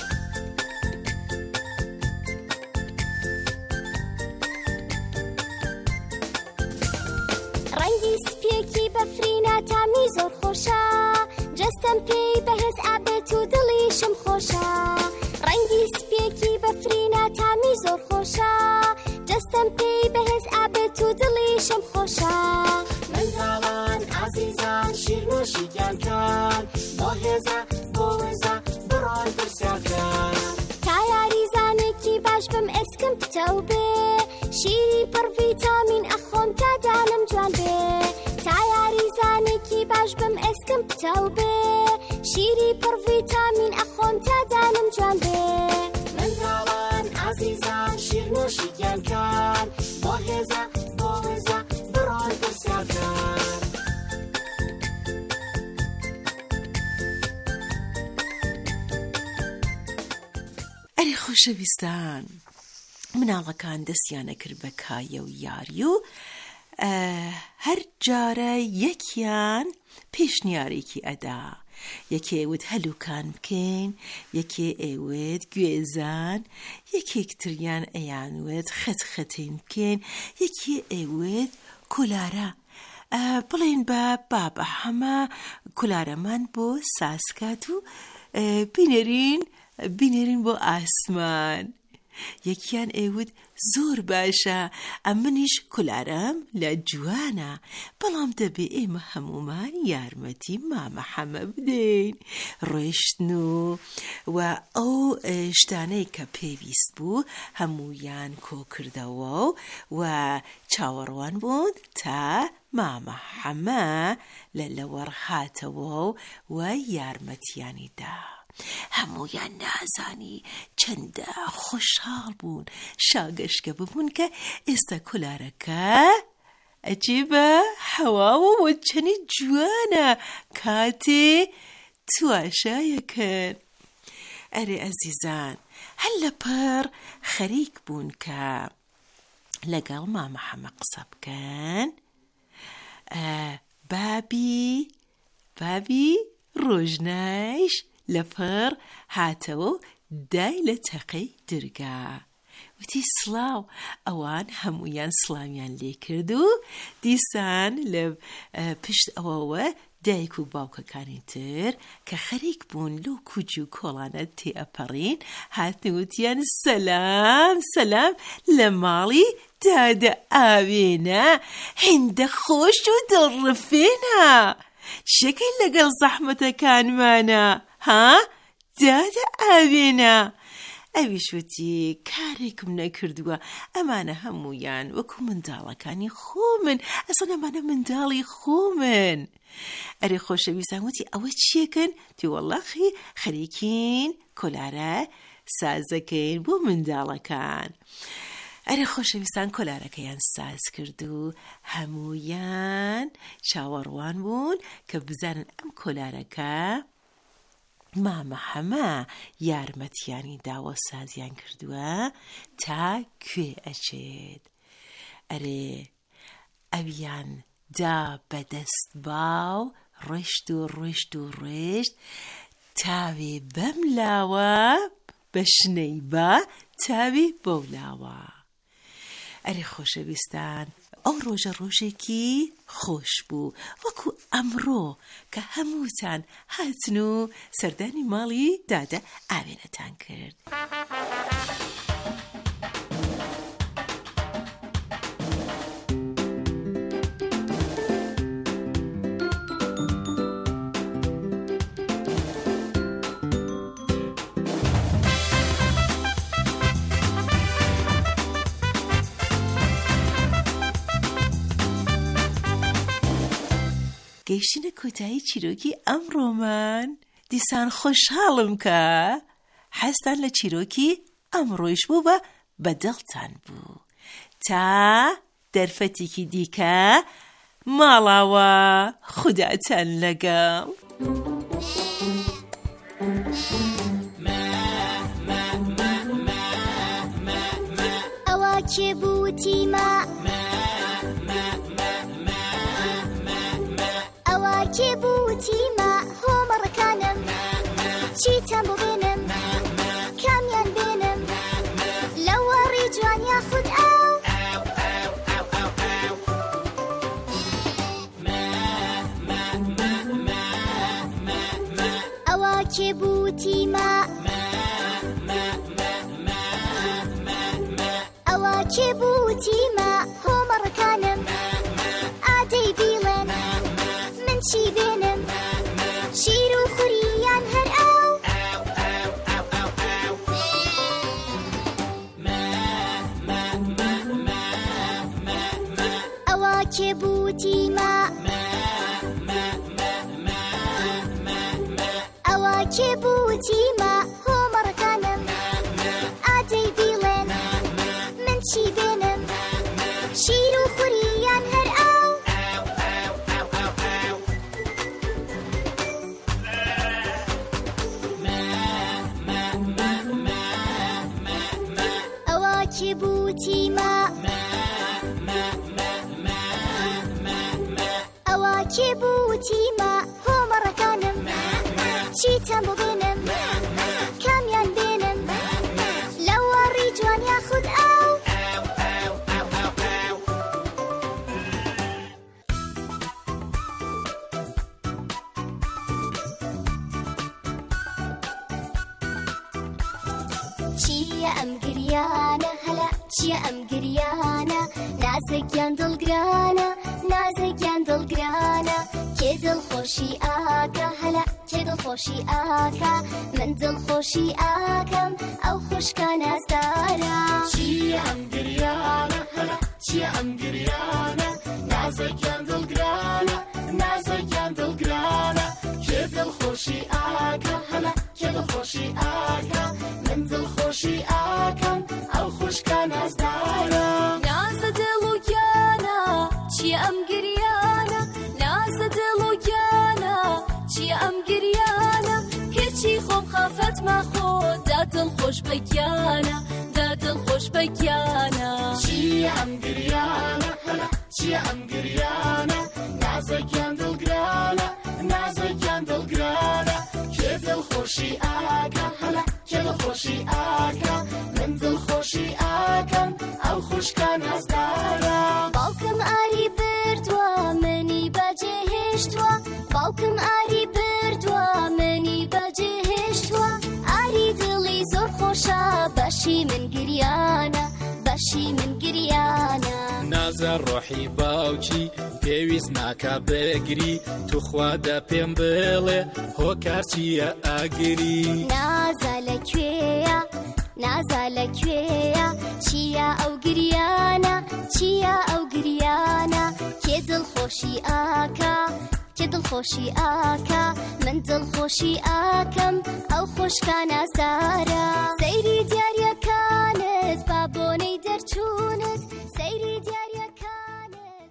ڕەنگی سپیەکی بەفرینە تامی زۆر خۆشە، جەستەم پێی بەهێز ئابێت و دڵیشم خۆشە. ڕەنگی سپیەکی بەفرینە تامی زۆر خۆشە، جەستەم پێی بەهێز ئابێت و دڵیشم خۆشە. منداڵان عەزیزان شیرنوشی گیانکان، بۆ هێزە بۆ وێزە بڕۆن پرسیارکان. تا یاریزانێکی باش بم ئێسکم پتەو بێ، شیری پڕ ڤیتامین ئەخۆم تا دانم جوان بێ. تا یاریزانێکی باش بم ئێسکم پتەو بێ، شیری پڕ ڤیتامین ئەخۆم تا دانم جوان بێ. منداڵان عەزیزان شیرنوشی گیانکان، بۆ هێزە بۆ وێزە بڕۆن پرسیارکان. ئەرێ خۆشەویستان، مناڵەکان دەستیانە کرد بە کایە و یاری و هەر جارە یەکیان پێشنیارێکی ئەدا. یەکێ ئێوت هەلوکان بکەین، یەکێ ئێوت گوێزان، یەکێکتریان ئەیانوێت خەتخەتین بکەین، یەکێ ئێوت کولارە. بڵێن بە بابە هەمە کولارەمان بۆ ساسکات و بینێرین بۆ ئاسمان. یەکیان ئێوت زۆر باشە، ئەم منیش کولارەم لە جوانە، بەڵام دەبێ ئێمە هەمومان یارمەتی مامە حەمە بدەین. ڕۆیشتن و ئەو شتانەی کە پێویست بوو هەموویان کۆ کردەوە و چاوەڕوان بوون تا مامە حەمە لە لەوەڕ هاتەوە و یارمەتیانی دا. هەموویان نازانی چەندە خۆشحاڵ بوون، شاگەشکە ببوون کە ئێستا کولارەکە ئەجێبە حەواوە و چەنی جوانە کاتێ تواشایەکەن. ئەرێ ئەزیزان، هەر لەپەر خەریک بوون کە لەگەڵ مامە حەمە قسە بکەن. بابی ڕۆژنایش لەپەر هاتەوە دای لە تەقەی دەرگا. وتی سڵاو. ئەوان هەموویان سڵاویان لێ کرد و دیسان لە پشت ئەوەوە دایک و باوکەکانی تر کە خەریک بوون لەو کوچ و کۆڵانە تێئەپەڕین هاتنوتیان سەلام سەلام لە ماڵی دادە ئاوێنە هێندە خۆش و دڵڕفێنە چەکەی لەگەڵ زەحمەتەکانمانە ها دادە ئاوێنە. ئەویش وتی کارێکم نەکردووە ئەمانە هەموویان وەکو منداڵەکانی خۆمن ئەسڵ ئەمانە منداڵی خۆمن. ئەرێ خۆشەویستان وتی ئەوە چیەکەن؟ تی وەڵڵاخی خەریکین کۆلارە سازەکەین بۆ منداڵەکان. ئەرێ خۆشەویستان کۆلارەکەیان ساز کرد و هەموویان چاوەڕوان بوون کە بزانن ئەم کۆلارەکە مامە هەمە یارمەتیانی داوە سازیان کردووە تا کوێ ئەچێت. ئەرێ ئەویان دا بەدەست باو ڕێشت و ڕێشت و ڕێشت تاوێ بەم لاوە بە شنەی با تاوێ بەو لاوە. ئەرێ خۆشەویستان ئەو ڕۆژە ڕۆژێکی خۆش بوو وەکو ئەمڕۆ کە هەمووتان هاتن و سەردانی ماڵی دادە ئاوێنەتان کرد. گەیشتنە کۆتایی چیرۆکی ئەمڕۆمان. دیسان خۆشحاڵم کە حەزتان لە چیرۆکی ئەمڕۆیش بوو بە بەدڵتان بوو. تا دەرفەتێکی دیکە ماڵاوە خوداتان لەگەڵ. ئەوە کێ بووتی ما کێ بووتی ما هۆمەڕەکانم چیتان بۆ بێنم کامیان بێنم لە وەڕی جوان یاخود ئەو ئەوە کێ بووتی ما ئەوە کێ بووتی ما هۆمەڕەکانم ئادەی بیڵێن چی بێنم شیر و خوریان هەر ئەو ئەوە کێ بووتی ما ئەوە کێ بووتی ما هۆمەڕەکانم ئادەی بیڵێن من چی بێنم شیر و خوریان هەر ئەو کێ بووتی ما ئەوە کێ بووتی ما هۆمەڕەکانم چیتان بۆ بێنم کامیان بێنم لە وەڕی جوان یاخود ئەو چیە ئەم گریانە هەلا چیە ئەم گریانە نازێکیان دڵگرانە نازێکیان دڵگرانە کێ دڵخۆشی ئاکە هەلا کێ دڵخۆشی ئاکە من دڵخۆشی ئاکەم ئەو خوشکە نازدارە چیە ئەم گریانە هەلا چیە ئەم گریانە نازێکیان دڵگرانە نازێکیان دڵگرانە کێ دڵخۆشی ئاکە هەلا کێ دڵخۆشی ئاکە من دڵخۆشی ئاکەم ئەو خوشکە نازدارە نازە دڵ و گیانە چیە ئەم گریانە نازە دڵ و گیانە چیە ئەم گریانە کێچی خۆم خافەت مەخۆ دا دڵخۆش بە گیانە دا دڵخۆش بە گیانە چیە ئەم گریانە هەلا چیە ئەم گریانە نازێکیان دڵگرانە نازێکیان دڵگرانە کێ دڵخۆشی ئاکە هەلا کێ دڵخۆشی ئاکە من دڵخۆشی خۆشی ئاکەم ئەو خوشکە نازدارە باوکم ئاری بردووە منی بەجێهێشتووە باوکم ئاری بردووە منی بەجێهێشتووە ئاری دڵی زۆر خۆشە بەشی من گریانە بەشی من گریانە نازە ڕۆحی باوکی پێویست ناکا بگری توخوادە پێم بڵێ هۆکار چییە ئاگری نازە لەکوێیە نازە لەکوێیە چییە ئەو گریانە چییە ئەو گریانە کێ دڵخۆشی ئاکا کێ دڵخۆشی ئاکا من دڵخۆشی ئاکەم ئەو خۆشکە نازدارە سەیری دیاریەکانت با بۆنەی دەرچوونت سەیری دیاریەکانت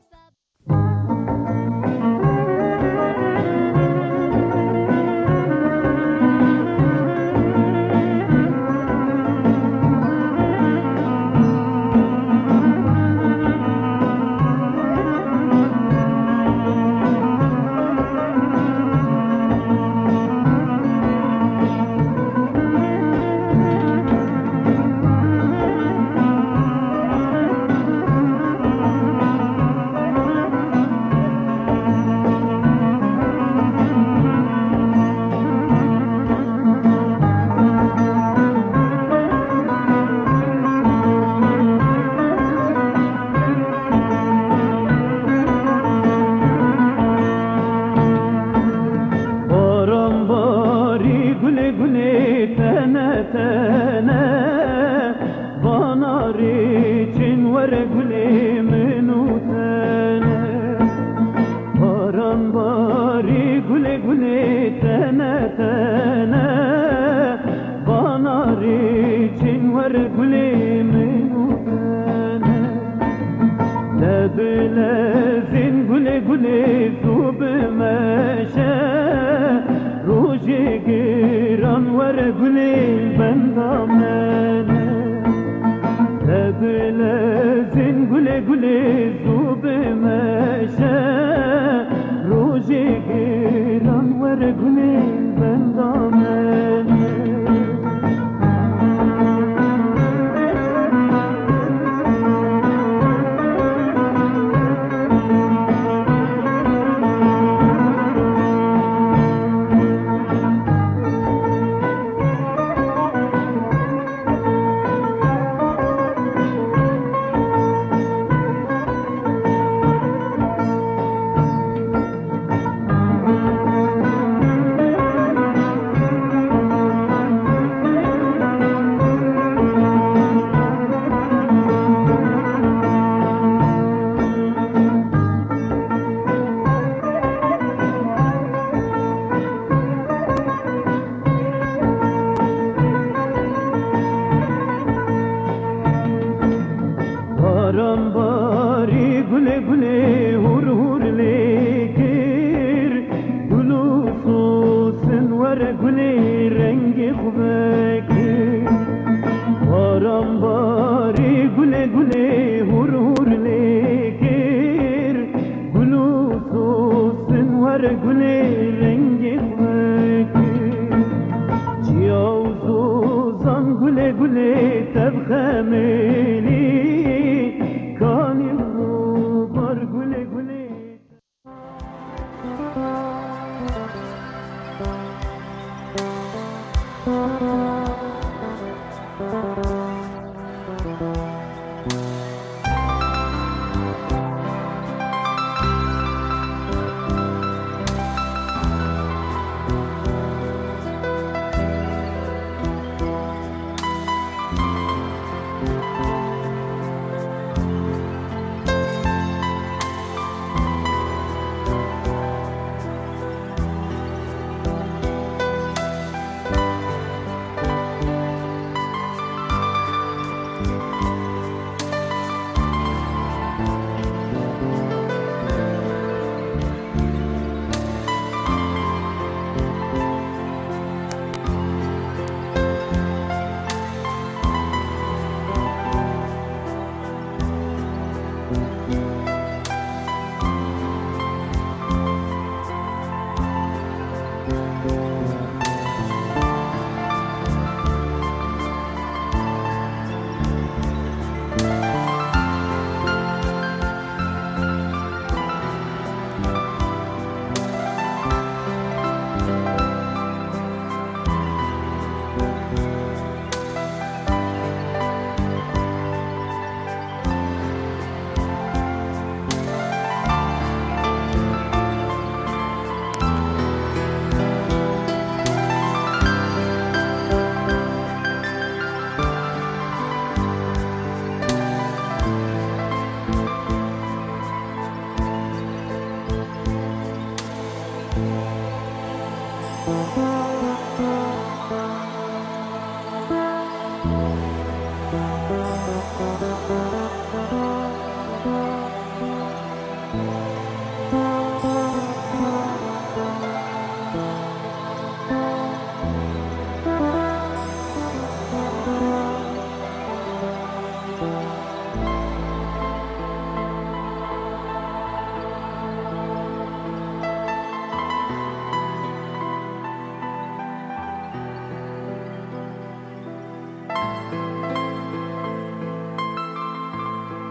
گل